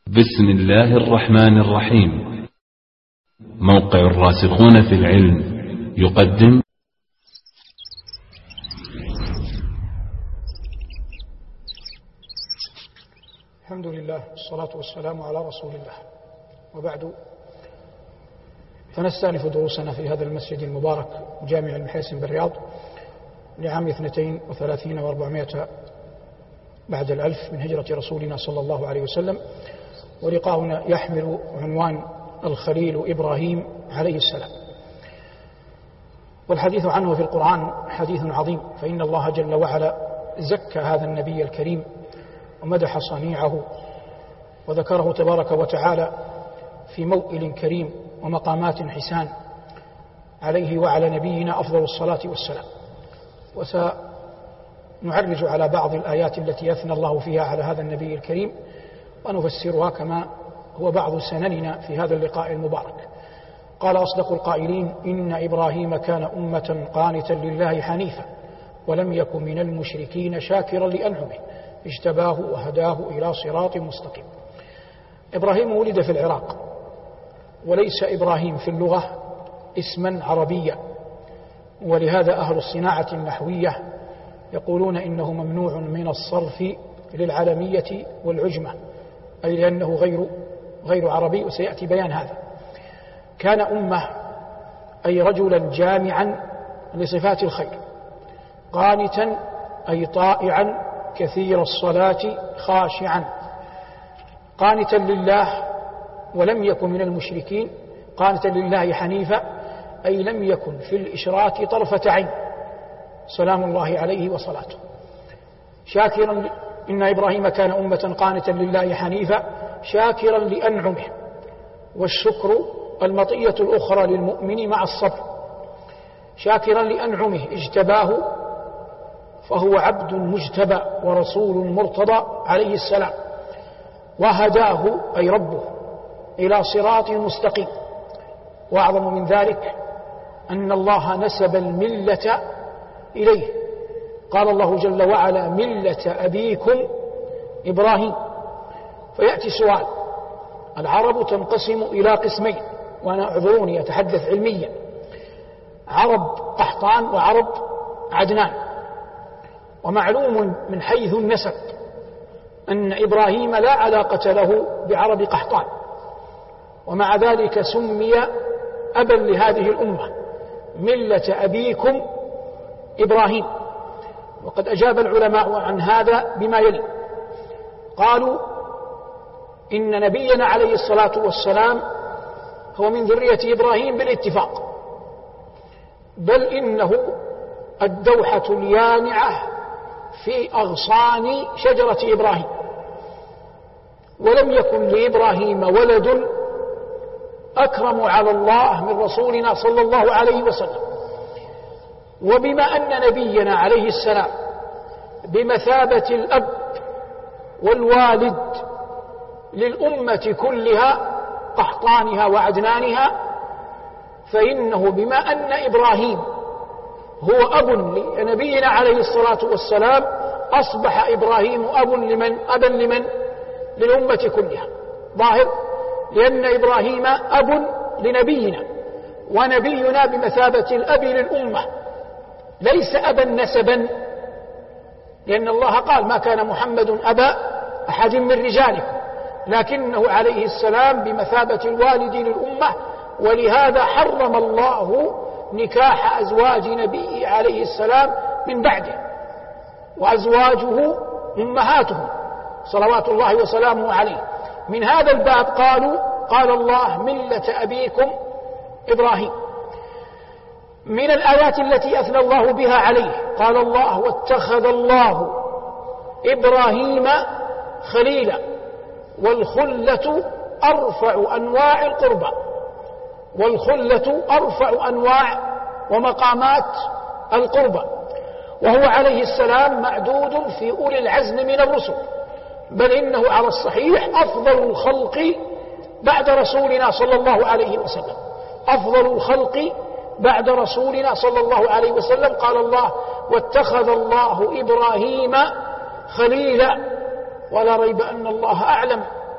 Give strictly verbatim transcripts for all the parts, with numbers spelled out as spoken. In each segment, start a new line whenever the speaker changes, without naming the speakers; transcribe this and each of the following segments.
بسم الله الرحمن الرحيم. موقع الراسخون في العلم يقدم
الحمد لله والصلاة والسلام على رسول الله، وبعد، فنستأنف دروسنا في هذا المسجد المبارك جامع المحاسن بالرياض لعام اثنتين وثلاثين واربعمائة بعد الألف من هجرة رسولنا صلى الله عليه وسلم، ولقاؤنا يحمل عنوان الخليل إبراهيم عليه السلام. والحديث عنه في القرآن حديث عظيم، فإن الله جل وعلا زكى هذا النبي الكريم ومدح صنيعه، وذكره تبارك وتعالى في موئل كريم ومقامات حسان، عليه وعلى نبينا أفضل الصلاة والسلام. وسنعرج على بعض الآيات التي أثنى الله فيها على هذا النبي الكريم، ونفسرها كما هو بعض سنننا في هذا اللقاء المبارك. قال أصدق القائلين: إن إبراهيم كان أمة قانتا لله حنيفا ولم يكن من المشركين شاكرا لأنعمه اجتباه وهداه إلى صراط مستقيم. إبراهيم ولد في العراق، وليس إبراهيم في اللغة اسما عربيا، ولهذا أهل الصناعة النحوية يقولون إنه ممنوع من الصرف للعلمية والعجمة، أي لأنه غير غير عربي، وسيأتي بيان هذا. كان أمة أي رجلا جامعا لصفات الخير، قانتا أي طائعا كثير الصلاة خاشعا، قانتا لله ولم يكن من المشركين، قانتا لله حنيفا أي لم يكن في الإشراك طرفة عين، سلام الله عليه وصلاته. شاكرا، إن إبراهيم كان أمة قانتا لله حنيفا شاكرا لأنعمه، والشكر المطية الأخرى للمؤمن مع الصبر. شاكرا لأنعمه اجتباه، فهو عبد مجتبى ورسول مرتضى عليه السلام. وهداه أي ربه إلى صراط مستقيم. وأعظم من ذلك أن الله نسب الملة إليه، قال الله جل وعلا: ملة أبيكم إبراهيم. فيأتي سؤال: العرب تنقسم إلى قسمين، وأنا أعذروني أتحدث علميا، عرب قحطان وعرب عدنان. ومعلوم من حيث النسب أن إبراهيم لا علاقة له بعرب قحطان، ومع ذلك سمي أبا لهذه الأمة، ملة أبيكم إبراهيم. وقد أجاب العلماء عن هذا بما يلي: قالوا إن نبينا عليه الصلاة والسلام هو من ذرية إبراهيم بالاتفاق، بل إنه الدوحة اليانعة في أغصان شجرة إبراهيم، ولم يكن لإبراهيم ولد أكرم على الله من رسولنا صلى الله عليه وسلم. وبما أن نبينا عليه السلام بمثابة الأب والوالد للأمة كلها قحطانها وعدنانها، فإنه بما أن إبراهيم هو أب لنبينا عليه الصلاة والسلام، أصبح إبراهيم أب لمن؟ أبا لمن؟ للأمة كلها. ظاهر، لأن إبراهيم أب لنبينا، ونبينا بمثابة الأب للأمة، ليس أبا نسبا، لأن الله قال: ما كان محمد أبا أحد من رجالكم، لكنه عليه السلام بمثابة الوالد للأمة. ولهذا حرم الله نكاح أزواج نبيه عليه السلام من بعده، وأزواجه أمهاتهم صلوات الله وسلامه عليه. من هذا الباب قالوا قال الله: ملة أبيكم إبراهيم. من الآيات التي أثنى الله بها عليه قال الله: واتخذ الله إبراهيم خليلا. والخلة أرفع أنواع القربى، والخلة أرفع أنواع ومقامات القربى، وهو عليه السلام معدود في أولي العزم من الرسل، بل إنه على الصحيح أفضل الخلق بعد رسولنا صلى الله عليه وسلم، أفضل الخلق بعد رسولنا صلى الله عليه وسلم. قال الله: واتخذ الله إبراهيم خليلا. ولا ريب أن الله أعلم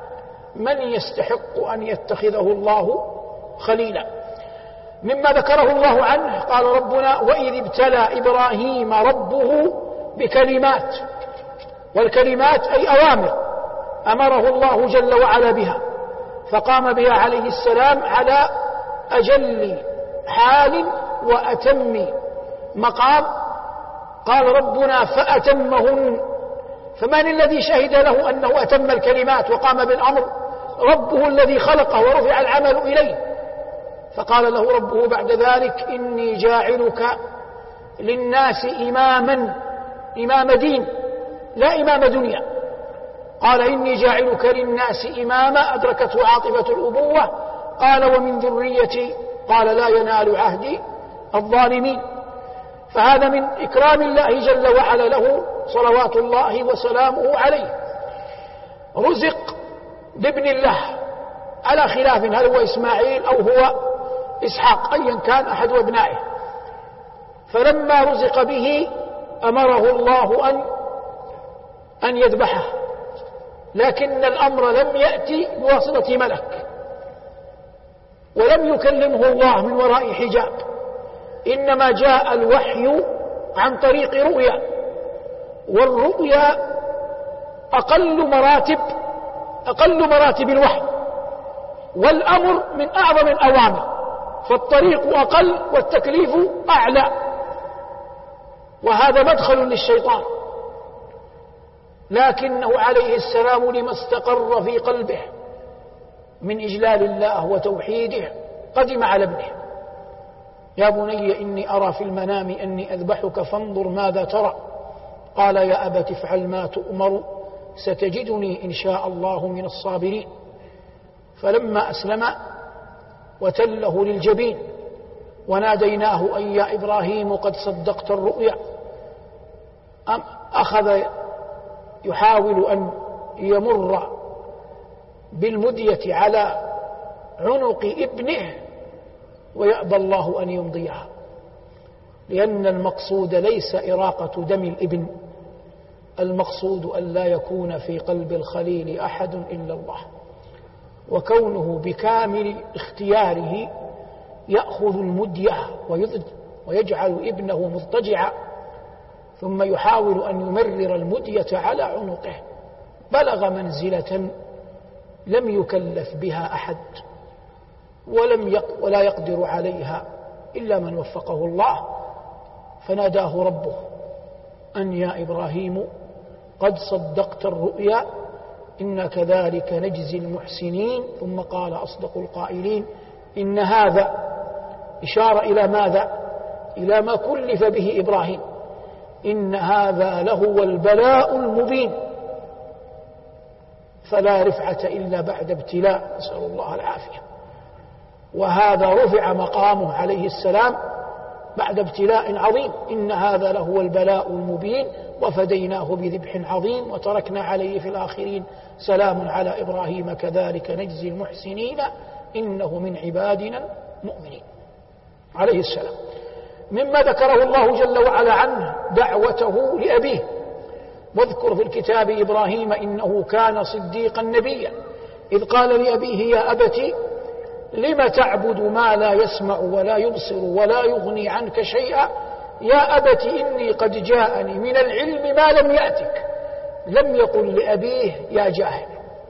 من يستحق أن يتخذه الله خليلا. مما ذكره الله عنه قال ربنا: وإذ ابتلى إبراهيم ربه بكلمات، والكلمات أي أوامر أمره الله جل وعلا بها، فقام بها عليه السلام على أجل حال وأتم مقام. قال ربنا: فأتمهن. فمن الذي شهد له أنه أتم الكلمات وقام بالأمر؟ ربه الذي خلقه ورفع العمل إليه. فقال له ربه بعد ذلك: إني جاعلك للناس إماما، إمام دين لا إمام دنيا. قال: إني جاعلك للناس إماما، أدركته عاطفة الأبوة. قال: ومن ذريتي. قال: لا ينال عهدي الظالمين. فهذا من إكرام الله جل وعلا له صلوات الله وسلامه عليه. رزق بابن الله على خلاف هل هو إسماعيل أو هو إسحاق، أيا كان أحد أبنائه. فلما رزق به أمره الله أن أن يذبحه، لكن الأمر لم يأتي بواسطة ملك، ولم يكلمه الله من وراء حجاب، إنما جاء الوحي عن طريق رؤيا، والرؤيا أقل مراتب أقل مراتب الوحي، والأمر من أعظم الأوامر، فالطريق أقل والتكليف أعلى، وهذا مدخل للشيطان. لكنه عليه السلام لما استقر في قلبه من إجلال الله وتوحيده قدم على ابنه: يا بني إني أرى في المنام أني أذبحك فانظر ماذا ترى. قال: يا أبت افعل ما تؤمر ستجدني إن شاء الله من الصابرين. فلما أسلم وتله للجبين وناديناه أن يا إبراهيم قد صدقت الرؤيا، أخذ يحاول أن يمر بالمدية على عنق ابنه ويأبى الله أن يمضيها، لأن المقصود ليس إراقة دم الابن، المقصود أن لا يكون في قلب الخليل أحد إلا الله، وكونه بكامل اختياره يأخذ المدية ويجعل ابنه مضطجعا ثم يحاول أن يمرر المدية على عنقه، بلغ منزلة لم يكلف بها أحد ولم يق ولا يقدر عليها إلا من وفقه الله. فناداه ربه أن يا إبراهيم قد صدقت الرؤيا إنا كذلك نجزي المحسنين. ثم قال أصدق القائلين: إن هذا إشارة إلى ماذا؟ إلى ما كلف به إبراهيم، إن هذا لهو البلاء المبين، فلا رفعة إلا بعد ابتلاء، نسأل الله العافية. وهذا رفع مقامه عليه السلام بعد ابتلاء عظيم: إن هذا لهو البلاء المبين وفديناه بذبح عظيم وتركنا عليه في الآخرين سلام على إبراهيم كذلك نجزي المحسنين إنه من عبادنا المؤمنين عليه السلام. مما ذكره الله جل وعلا عنه دعوته لأبيه: واذكر في الكتاب إبراهيم إنه كان صديقا نبيا إذ قال لأبيه يا أبت لم تعبد ما لا يسمع ولا يبصر ولا يغني عنك شيئا يا أبت إني قد جاءني من العلم ما لم يأتك. لم يقل لأبيه يا جاهل،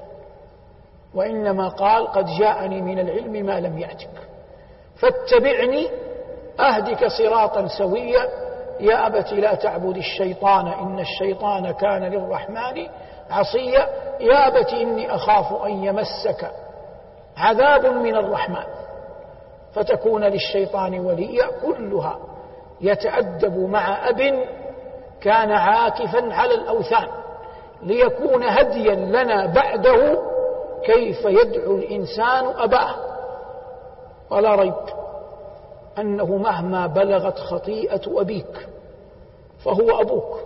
وإنما قال قد جاءني من العلم ما لم يأتك فاتبعني أهدك صراطا سويا يا أبت لا تعبد الشيطان إن الشيطان كان للرحمن عصيا يا أبت إني أخاف أن يمسك عذاب من الرحمن فتكون للشيطان وليا. كلها يتأدب مع أب كان عاكفا على الأوثان ليكون هديا لنا بعده كيف يدعو الإنسان أباه. ولا ريب أنه مهما بلغت خطيئة أبيك فهو أبوك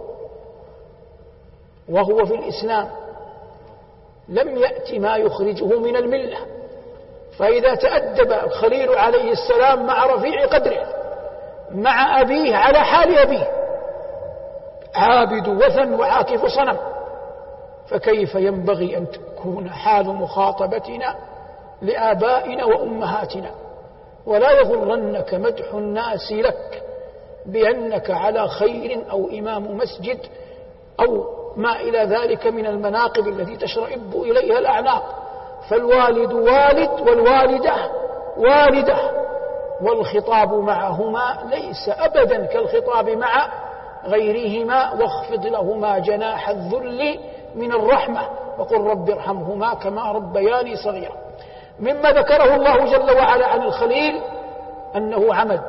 وهو في الإسلام، لم يأتي ما يخرجه من الملة. فإذا تأدب الخليل عليه السلام مع رفيع قدره مع أبيه على حال أبيه عابد وثن وعاكف صنم فكيف ينبغي أن تكون حال مخاطبتنا لآبائنا وأمهاتنا؟ ولا يغرنك مدح الناس لك بأنك على خير أو إمام مسجد أو ما إلى ذلك من المناقب التي تشرئب إليها الأعناق. فالوالد والد والوالدة والدة، والخطاب معهما ليس أبدا كالخطاب مع غيرهما، واخفض لهما جناح الذل من الرحمة وقل رب ارحمهما كما ربياني صغيرا. مما ذكره الله جل وعلا عن الخليل أنه عمد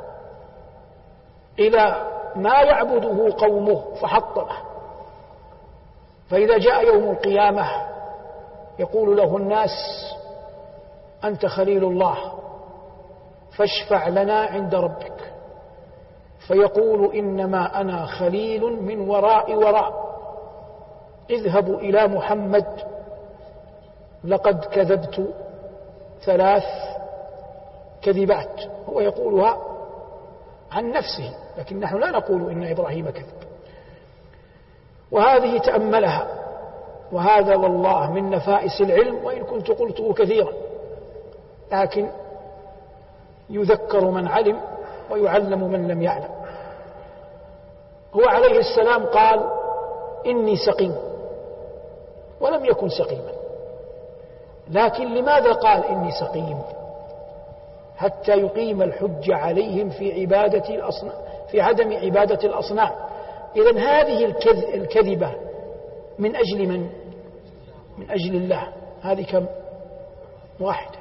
إلى ما يعبده قومه فحطمه، فإذا جاء يوم القيامة يقول له الناس أنت خليل الله فاشفع لنا عند ربك، فيقول إنما أنا خليل من وراء وراء، اذهبوا إلى محمد لقد كذبت ثلاث كذبات. هو يقولها عن نفسه، لكن نحن لا نقول إن إبراهيم كذب. وهذه تأملها، وهذا والله من نفائس العلم، وإن كنت قلته كثيرا، لكن يذكر من علم ويعلم من لم يعلم. هو عليه السلام قال إني سقيم، ولم يكن سقيما، لكن لماذا قال إني سقيم؟ حتى يقيم الحج عليهم في عبادة الأصنام، في عدم عبادة الأصنام. إذن هذه الكذبة من أجل من؟ من أجل الله. هذه كم؟ واحدة.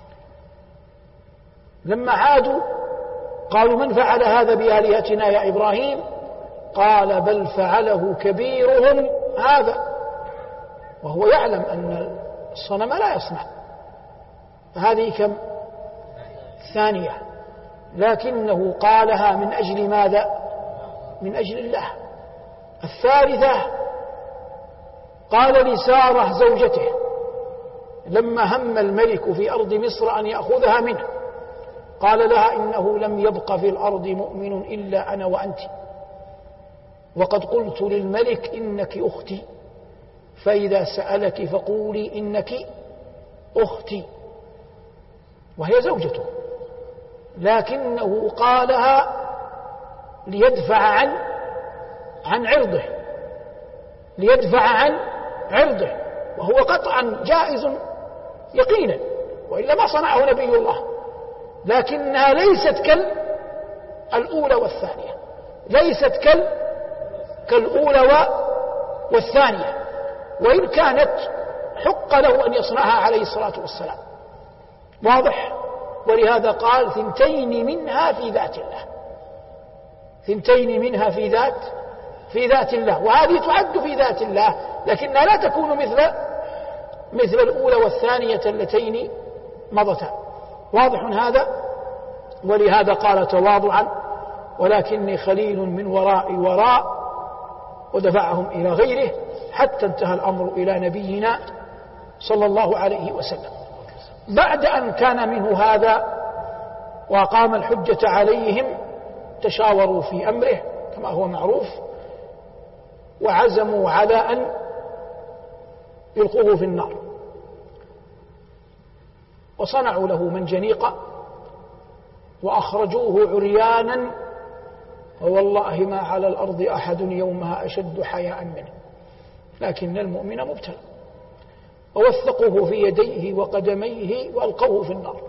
لما عادوا قالوا من فعل هذا بآلهتنا يا إبراهيم؟ قال بل فعله كبيرهم هذا، وهو يعلم أن الصنم لا يصنع. فهذه كم؟ ثانية. لكنه قالها من أجل ماذا؟ من أجل الله. الثالثة قال لسارة زوجته لما هم الملك في أرض مصر أن يأخذها منه، قال لها إنه لم يبق في الأرض مؤمن إلا أنا وأنت، وقد قلت للملك إنك أختي، فإذا سألك فقولي إنك أختي، وهي زوجته. لكنه قالها ليدفع عن عن عرضه، ليدفع عن عرضه، وهو قطعا جائز يقينا، وإلا ما صنعه نبي الله. لكنها ليست كالأولى والثانية، ليست كال كالأولى والثانية، وإن كانت حق له أن يصنعها عليه الصلاة والسلام. واضح؟ ولهذا قال ثنتين منها في ذات الله، ثنتين منها في ذات في ذات الله، وهذه تعد في ذات الله، لكنها لا تكون مثل مثل الأولى والثانية اللتين مضتا. واضح هذا؟ ولهذا قال تواضعا ولكني خليل من وراء وراء، ودفعهم إلى غيره حتى انتهى الأمر إلى نبينا صلى الله عليه وسلم. بعد أن كان منه هذا وقام الحجة عليهم، تشاوروا في أمره كما هو معروف، وعزموا على أن يلقوه في النار، وصنعوا له منجنيقا وأخرجوه عريانا، ووالله ما على الأرض أحد يومها أشد حياء منه، لكن المؤمن مبتلى. ووثقوه في يديه وقدميه وألقوه في النار.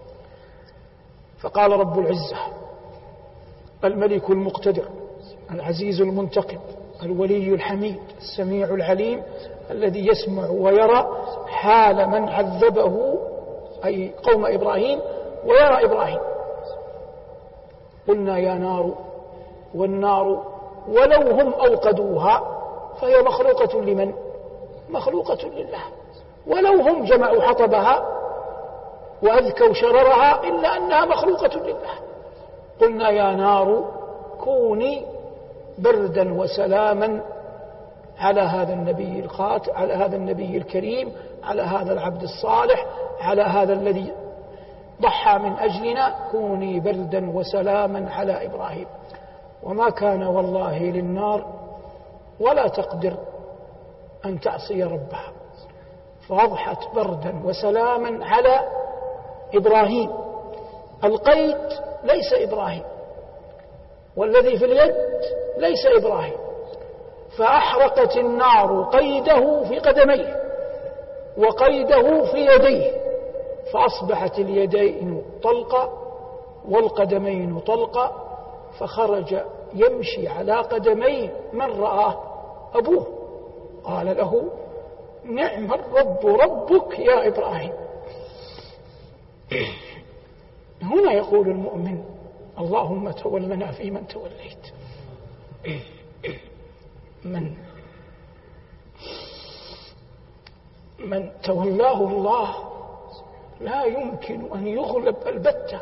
فقال رب العزة الملك المقتدر العزيز المنتقم الولي الحميد السميع العليم الذي يسمع ويرى حال من عذبه، أي قوم إبراهيم، ويرى إبراهيم. قلنا يا نار، والنار ولو هم أوقدوها فهي مخلوقة لمن؟ مخلوقة لله. ولو هم جمعوا حطبها وأذكوا شررها إلا أنها مخلوقة لله. قلنا يا نار كوني بردا وسلاما على هذا النبي الخاتم، على هذا النبي الكريم، على هذا العبد الصالح، على هذا الذي ضحى من أجلنا، كوني بردا وسلاما على إبراهيم. وما كان والله للنار ولا تقدر أن تعصي ربها، فأضحت بردا وسلاما على إبراهيم. القيد ليس إبراهيم، والذي في اليد ليس إبراهيم، فأحرقت النار قيده في قدميه وقيده في يديه، فأصبحت اليدين طلقة والقدمين طلقة، فخرج يمشي على قدميه. من رآه؟ أبوه، قال له: نعم الرب ربك يا إبراهيم. هنا يقول المؤمن: اللهم تولنا فيمن توليت. من من تولاه الله لا يمكن أن يغلب البتة،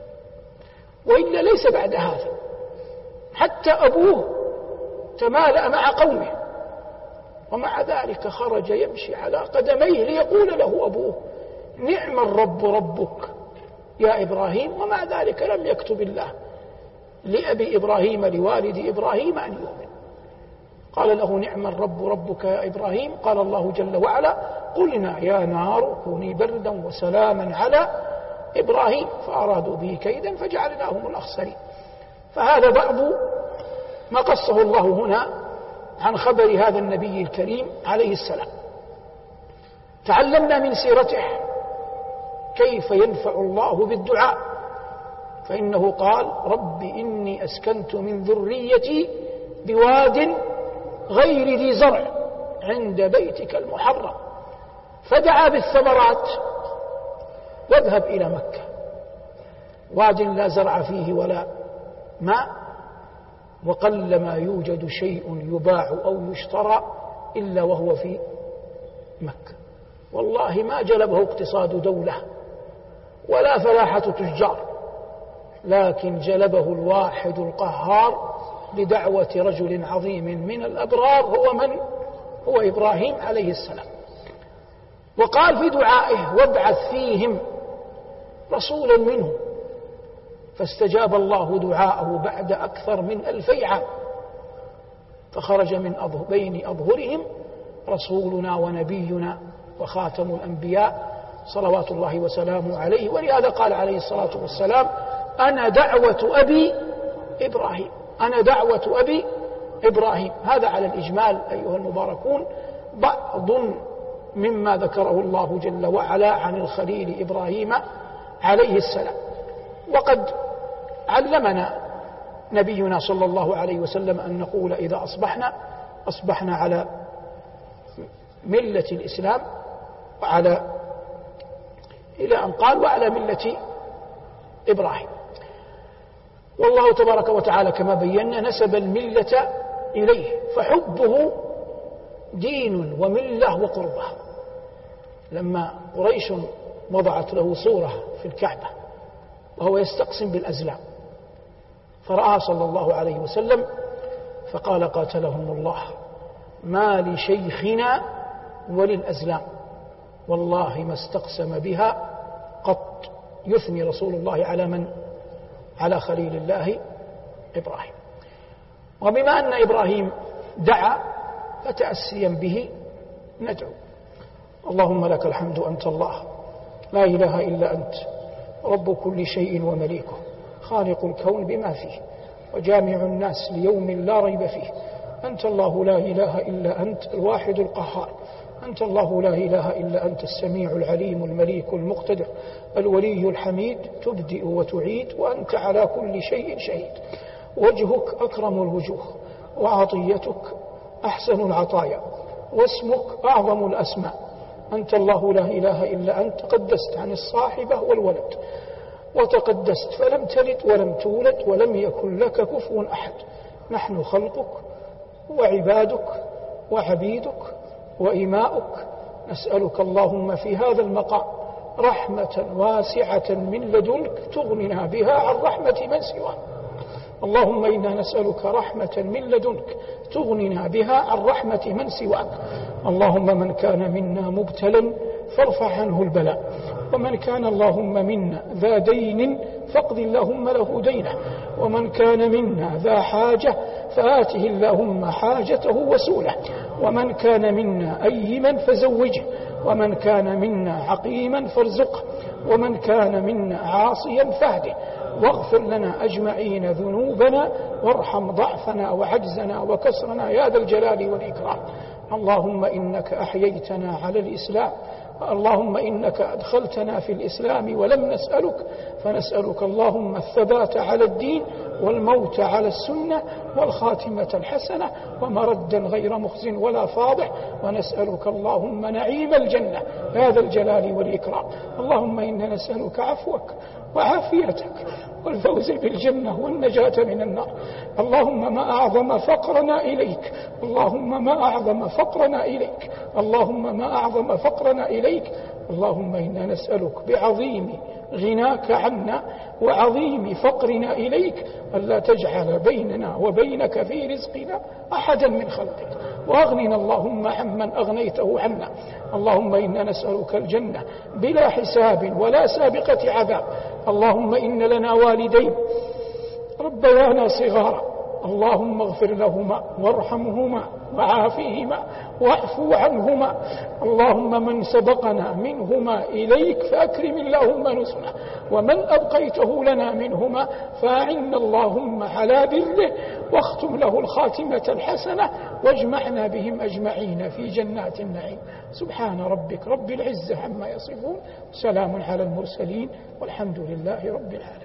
وإلا ليس بعد هذا. حتى أبوه تمالأ مع قومه، ومع ذلك خرج يمشي على قدميه ليقول له أبوه: نعم الرب ربك يا إبراهيم. ومع ذلك لم يكتب الله لأبي إبراهيم لوالد إبراهيم أن يؤمن. قال له: نعم الرب ربك يا إبراهيم. قال الله جل وعلا: قلنا يا نار كوني بردا وسلاما على إبراهيم، فأرادوا به كيدا فجعلناهم الأخسرين. فهذا بعض ما قصه الله هنا عن خبر هذا النبي الكريم عليه السلام. تعلمنا من سيرته كيف ينفع الله بالدعاء، فإنه قال: رب إني أسكنت من ذريتي بواد غير ذي زرع عند بيتك المحرم، فدعا بالثمرات: واذهب إلى مكة، واد لا زرع فيه ولا ماء، وقل ما يوجد شيء يباع أو يشترى إلا وهو في مكة. والله ما جلبه اقتصاد دولة ولا فلاحة تجار، لكن جلبه الواحد القهار بدعوة رجل عظيم من الأبرار، هو من؟ هو إبراهيم عليه السلام. وقال في دعائه: وابعث فيهم رسولا منهم، فاستجاب الله دعاءه بعد أكثر من ألفي عام، فخرج من بين أظهرهم رسولنا ونبينا وخاتم الأنبياء صلوات الله وسلامه عليه. ولهذا قال عليه الصلاة والسلام: أنا دعوة أبي إبراهيم، أنا دعوة أبي إبراهيم. هذا على الإجمال أيها المباركون بعض مما ذكره الله جل وعلا عن الخليل إبراهيم عليه السلام. وقد علمنا نبينا صلى الله عليه وسلم أن نقول إذا أصبحنا أصبحنا على ملة الإسلام، وعلى إلى أن قال: وعلى ملة إبراهيم. والله تبارك وتعالى كما بينا نسب الملة إليه، فحبه دين وملة وقربة. لما قريش وضعت له صورة في الكعبة وهو يستقسم بالأزلام، فرأى صلى الله عليه وسلم فقال: قاتلهم الله، ما لشيخنا وللأزلام والله ما استقسم بها قط. يثني رسول الله على من؟ على خليل الله إبراهيم. وبما أن إبراهيم دعا فتأسيا به ندعو: اللهم لك الحمد أنت الله، لا إله إلا أنت، رب كل شيء ومليكه، خالق الكون بما فيه، وجامع الناس ليوم لا ريب فيه. أنت الله لا إله إلا أنت الواحد القهار، أنت الله لا إله إلا أنت السميع العليم المليك المقتدر الولي الحميد، تبدئ وتعيد، وأنت على كل شيء شهيد. وجهك أكرم الوجوه، وعطيتك أحسن العطايا، واسمك أعظم الأسماء. أنت الله لا إله إلا أنت، تقدست عن الصاحبة والولد، وتقدست فلم تلد ولم تولد ولم يكن لك كفوا أحد. نحن خلقك وعبادك وعبيدك وإماؤك، نسألك اللهم في هذا المقام رحمة واسعة من لدنك تغننا بها عن رحمة من سواك. اللهم إنا نسألك رحمة من لدنك تغننا بها عن رحمة من سواك. اللهم من كان منا مبتلا فارفع عنه البلاء، ومن كان اللهم منا ذا دين فاقض اللهم له دينه، ومن كان منا ذا حاجة فآته اللهم حاجته وسؤله. ومن كان منا أيما فزوجه، ومن كان منا عقيما فارزقه، ومن كان منا عاصيا فاهده، واغفر لنا أجمعين ذنوبنا، وارحم ضعفنا وعجزنا وكسرنا يا ذا الجلال والإكرام. اللهم إنك أحييتنا على الإسلام، اللهم إنك أدخلتنا في الإسلام ولم نسألك، فنسألك اللهم الثبات على الدين، والموت على السنة، والخاتمة الحسنة، ومردا غير مخز ولا فاضح، ونسألك اللهم نعيم الجنة يا ذا الجلال والإكرام. اللهم إنا نسألك عفوك وعافيتك والفوز بالجنة والنجاة من النار. اللهم ما أعظم فقرنا إليك، اللهم ما أعظم فقرنا إليك، اللهم ما أعظم فقرنا إليك. اللهم إنا نسألك بعظيم غناك عنا وعظيم فقرنا إليك ألا تجعل بيننا وبينك في رزقنا أحدا من خلقك، وأغننا اللهم عمن أغنيته عنا. اللهم إنا نسألك الجنة بلا حساب ولا سابقة عذاب. اللهم إن لنا والدين ربيانا صغارا، اللهم اغفر لهما وارحمهما وعافيهما واعفو عنهما. اللهم من سبقنا منهما إليك فأكرم اللهم نزله، ومن أبقيته لنا منهما فأعنا اللهم على بره، واختم له الخاتمة الحسنة، واجمعنا بهم أجمعين في جنات النعيم. سبحان ربك رب العزة عما يصفون، سلام على المرسلين، والحمد لله رب العالمين.